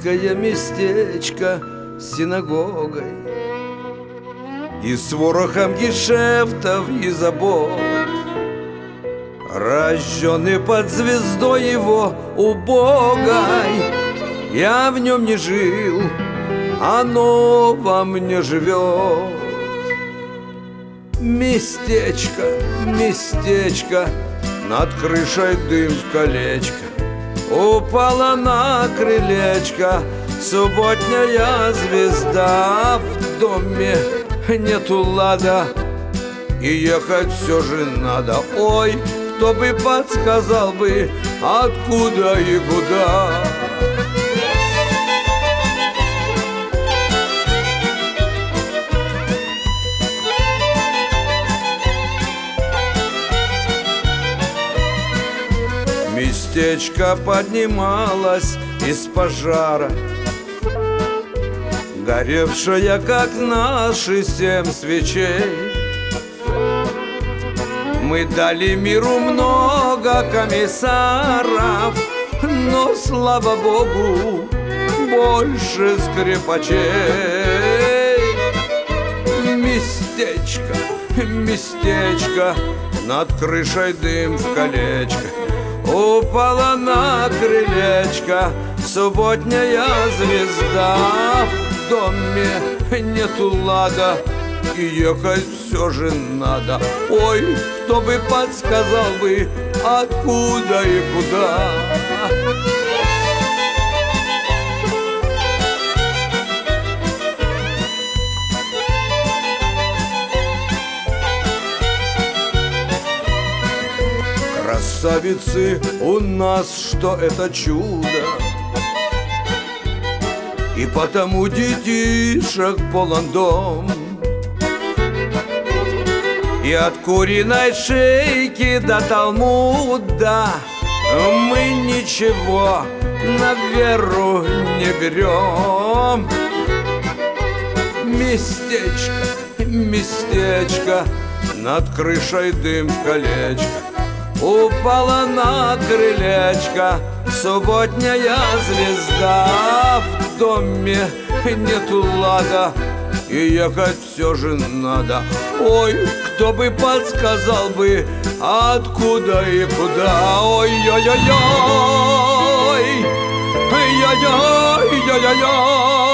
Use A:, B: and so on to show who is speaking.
A: Еврейское местечко с синагогой и с ворохом гешефтов и забот, рожденный под звездой его убогой. Я в нем не жил, оно во мне живет. Местечко, местечко, над крышей дым в колечко, упала на крылечко субботняя звезда. В доме нету лада, и ехать все же надо. Ой, кто бы подсказал бы, откуда и куда. Местечко поднималось из пожара, горевшая, как наши 7 свечей. Мы дали миру много комиссаров, но, слава богу, больше скрипачей. Местечко, местечко, над крышей дым в колечко, упала на крылечко субботняя звезда. В доме нету лада, и ехать все же надо. Ой, кто бы подсказал бы, откуда и куда. Красавицы у нас, что это чудо, и потому детишек полон дом. И от куриной шейки до Талмуда мы ничего на веру не берем. Местечко, местечко, над крышей дым в колечко, упала на крылечко субботняя звезда. В доме нету лада, и ехать все же надо. Ой, кто бы подсказал бы, откуда и куда. Ой-ой-ой-ой, ой-ой-ой-ой-ой-ой.